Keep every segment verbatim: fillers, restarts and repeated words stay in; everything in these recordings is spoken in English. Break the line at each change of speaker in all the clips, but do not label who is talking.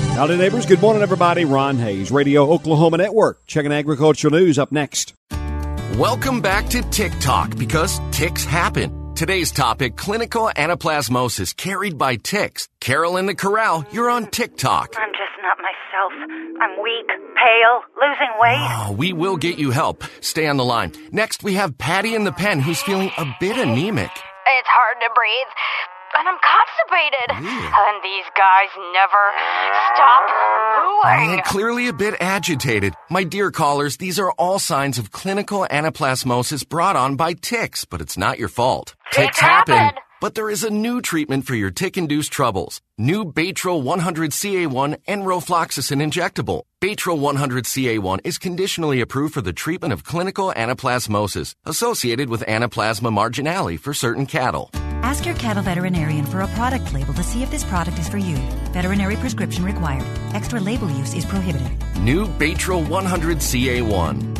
Howdy, neighbors. Good morning, everybody. Ron Hayes, Radio Oklahoma Network. Checking agricultural news up next.
Welcome back to Tick Talk, because ticks happen. Today's topic, clinical anaplasmosis carried by ticks. Carol in the Corral, you're on Tick Talk.
I'm just not myself. I'm weak, pale, losing weight.
Oh, we will get you help. Stay on the line. Next, we have Patty in the pen, who's feeling a bit anemic.
It's hard to breathe, and I'm constipated.
Yeah.
And these guys never stop mooing.
And clearly a bit agitated. My dear callers, these are all signs of clinical anaplasmosis brought on by ticks, but it's not your fault.
Ticks happen.
But there is a new treatment for your tick-induced troubles. New Baytril one hundred C A one enrofloxacin injectable. Baytril one hundred C A one is conditionally approved for the treatment of clinical anaplasmosis associated with Anaplasma marginale for certain cattle.
Ask your cattle veterinarian for a product label to see if this product is for you. Veterinary prescription required. Extra label use is prohibited.
New Baytril one hundred C A one.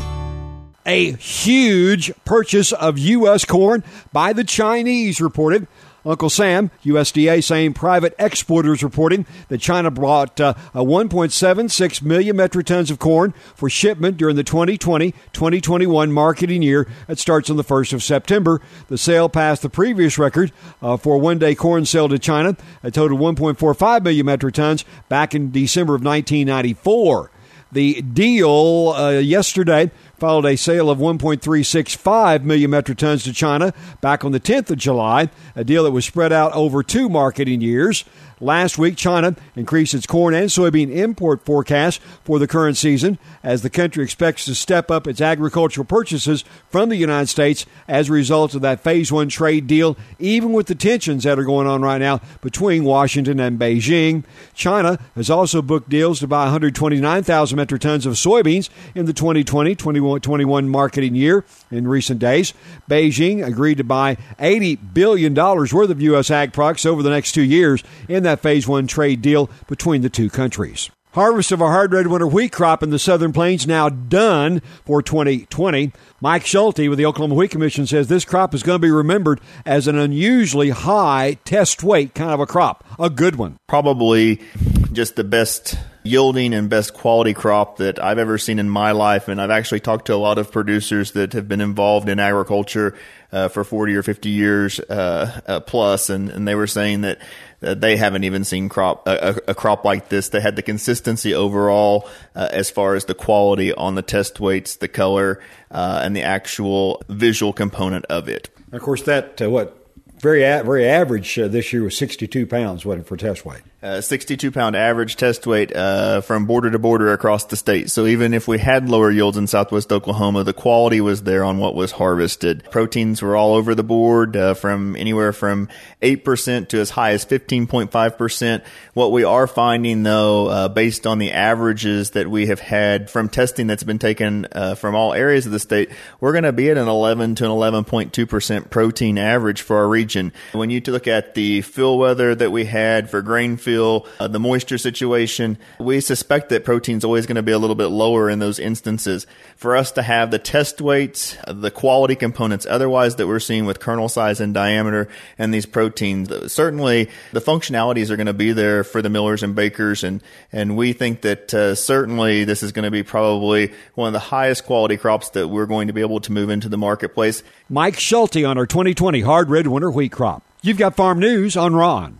A huge purchase of U S corn by the Chinese reported. Uncle Sam, U S D A, saying private exporters reporting that China brought uh, a one point seven six million metric tons of corn for shipment during the twenty twenty twenty twenty-one marketing year that starts on the first of September. The sale passed the previous record uh, for a one-day corn sale to China, a total of one point four five million metric tons back in December of nineteen ninety-four. The deal uh, yesterday followed a sale of one point three six five million metric tons to China back on the tenth of July, a deal that was spread out over two marketing years. Last week, China increased its corn and soybean import forecast for the current season as the country expects to step up its agricultural purchases from the United States as a result of that Phase One trade deal, even with the tensions that are going on right now between Washington and Beijing. China has also booked deals to buy one hundred twenty-nine thousand metric tons of soybeans in the twenty twenty twenty twenty-one marketing year in recent days. Beijing agreed to buy eighty billion dollars worth of U S ag products over the next two years in that Phase One trade deal between the two countries. Harvest of our hard red winter wheat crop in the Southern Plains now done for twenty twenty. Mike Schulte with the Oklahoma Wheat Commission says this crop is going to be remembered as an unusually high test weight kind of a crop. A good one.
Probably just the best yielding and best quality crop that I've ever seen in my life. And I've actually talked to a lot of producers that have been involved in agriculture uh, for forty or fifty years uh, uh, plus, and, and they were saying that Uh, they haven't even seen crop a, a crop like this that had the consistency overall uh, as far as the quality on the test weights, the color, uh, and the actual visual component of it.
Of course, that, uh, what, very a- very average uh, this year was sixty-two pounds, what, for test weight?
Uh, sixty-two pound average test weight uh, from border to border across the state. So even if we had lower yields in southwest Oklahoma, the quality was there on what was harvested. Proteins were all over the board, uh, from anywhere from eight percent to as high as fifteen point five percent. What we are finding, though, uh, based on the averages that we have had from testing that's been taken uh, from all areas of the state, we're going to be at an eleven to an eleven point two percent protein average for our region. When you look at the fill weather that we had for grain fill, Uh, the moisture situation, we suspect that protein's always going to be a little bit lower in those instances. For us to have the test weights, uh, the quality components otherwise that we're seeing with kernel size and diameter and these proteins, uh, certainly the functionalities are going to be there for the millers and bakers, and, and we think that uh, certainly this is going to be probably one of the highest quality crops that we're going to be able to move into the marketplace.
Mike Schulte on our twenty twenty hard red winter wheat crop. You've got Farm News on Ron.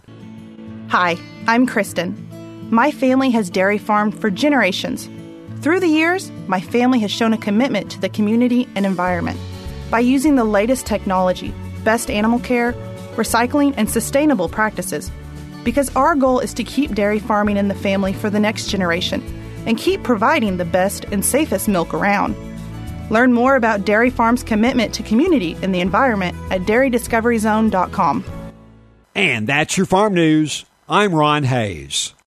Hi, I'm Kristen. My family has dairy farmed for generations. Through the years, my family has shown a commitment to the community and environment by using the latest technology, best animal care, recycling, and sustainable practices. Because our goal is to keep dairy farming in the family for the next generation and keep providing the best and safest milk around. Learn more about Dairy Farm's commitment to community and the environment at dairy discovery zone dot com.
And that's your Farm News. I'm Ron Hayes.